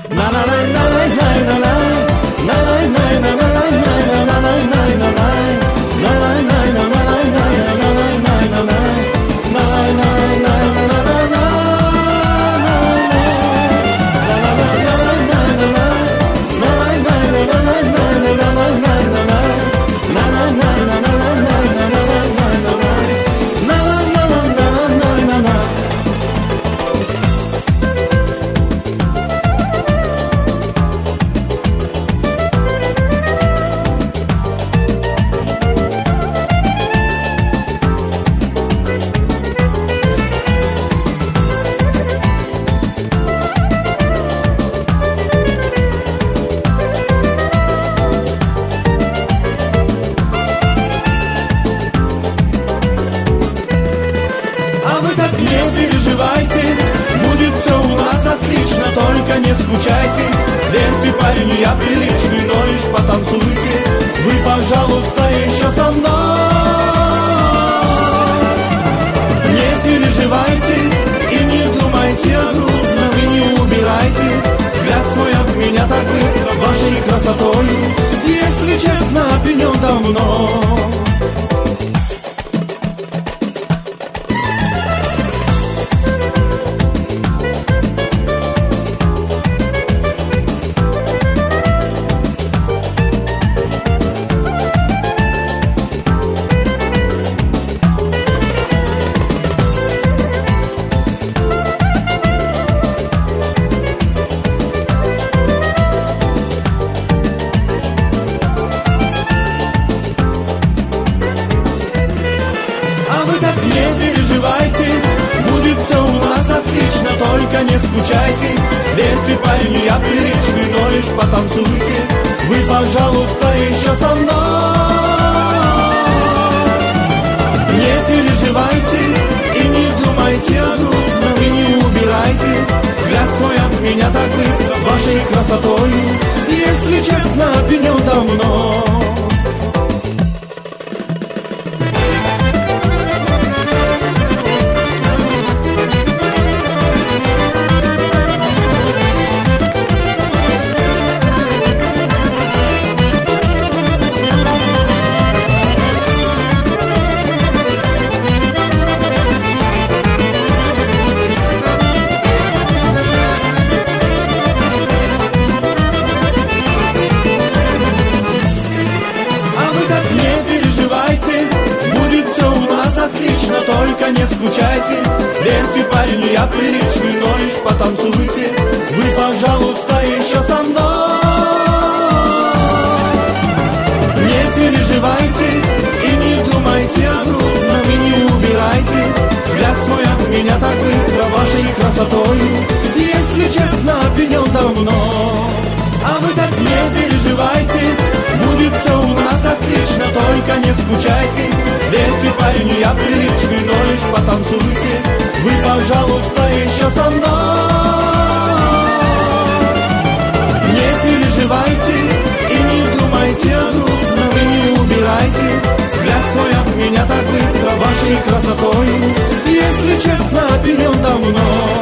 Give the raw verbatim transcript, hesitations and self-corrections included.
Только не скучайте, верьте, парень, я приличный, но лишь потанцуйте. Вы, пожалуйста, еще со мной. Не переживайте и не думайте о грустном, и не убирайте взгляд свой от меня так быстро вашей красотой. Если честно, опьянен давно. Только не скучайте, верьте, парень, я приличный, но лишь потанцуйте. Вы, пожалуйста, еще со мной. Не переживайте и не думайте о грустном, и не убирайте взгляд свой от меня так быстро вашей красотой. Если честно, опьянен давно. Отлично, только не скучайте, верьте, парень, я приличный, но лишь потанцуйте. Вы, пожалуйста, еще со мной. Не переживайте и не думайте о грустном, и не убирайте взгляд свой от меня так быстро вашей красотой. Если честно, опьянен давно. А вы так не переживайте, будет все у нас отлично, только не скучайте. Верьте, парень, я приличный, но лишь потанцуйте. Вы, пожалуйста, еще со мной. Не переживайте и не думайте о грустном, и не убирайте взгляд свой от меня так быстро вашей красотой. Если честно, опьянен давно.